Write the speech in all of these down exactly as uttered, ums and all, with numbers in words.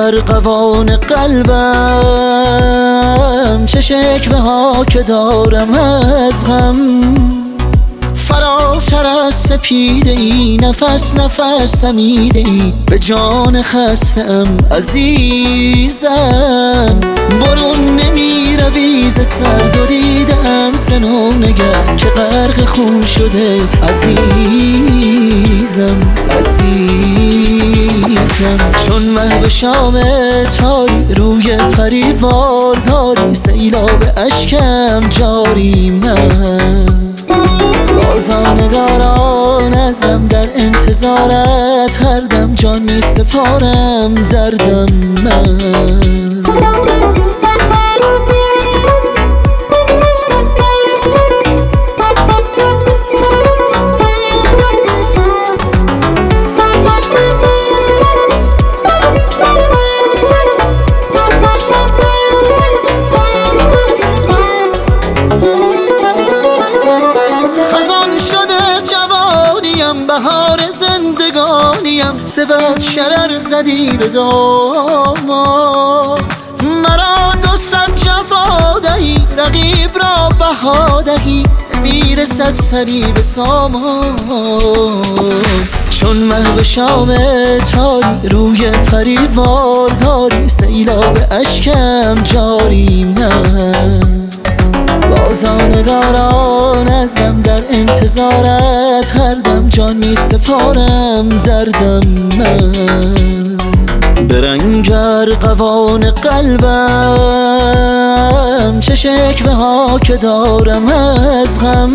ارغوان قلبم، چه شکوه ها که دارم از غم. فراتر از سپیده ای نفس نفس دمیده ای، به جان خستم عزیزم. برون نمی روی ز سرد و دیدم سنو نگر که غرق خون شده عزیزم عزیزم. چون مه به شام تاری روی پریوار داری، سیلاب اشکم جاری من. بازانگاران ازم در انتظارت، هر دم جان می سپارم دردم من. بهار زندگانیم، سپس شرر زدی به دامان. مرا دو صد جفا دهی، رقیب را بها دهی، میرسد سری به سامان. چون مه به شام تاری روی پریوار داری، سیلاب اشکم جاری من. بازانگاران ازم در انتظارت، هر دم جان می سپارم دردم من. به رنگ ارغوان قلبم، چه شکوه ها که دارم از غم.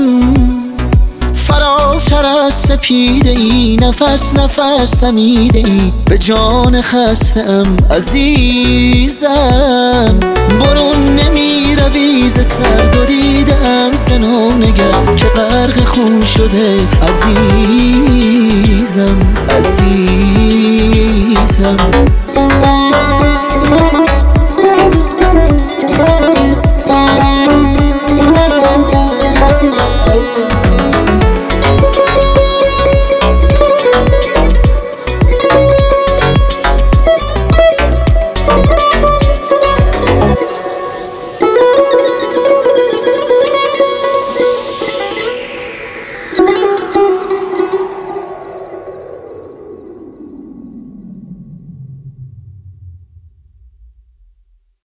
فراتر از سپیده ای نفس نفس دمیده ای، به جان خستم عزیزم. برون نمی روی ز سرد و دیدم سنو نگر که غرق خون شده عزیزم عزیزم.